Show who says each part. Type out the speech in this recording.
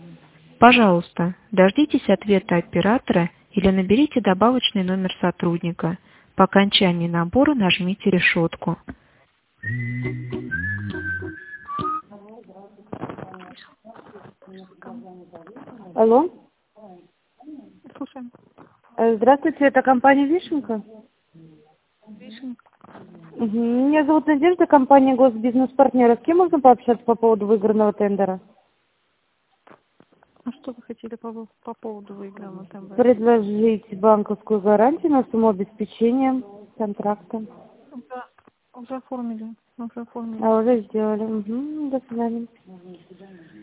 Speaker 1: Пожалуйста, дождитесь ответа оператора или наберите добавочный номер сотрудника. По окончании набора нажмите решетку.
Speaker 2: Алло.
Speaker 3: Слушаем.
Speaker 2: Здравствуйте, это компания «Вишенка».
Speaker 3: Вишенка.
Speaker 2: Меня зовут Надежда, компания «Госбизнес-партнеры». С кем можно пообщаться по поводу выигранного тендера?
Speaker 3: А что вы хотели по поводу выигранного тендера?
Speaker 2: Предложить банковскую гарантию на сумму обеспечения контракта.
Speaker 3: Уже оформили.
Speaker 2: А уже сделали. До свидания.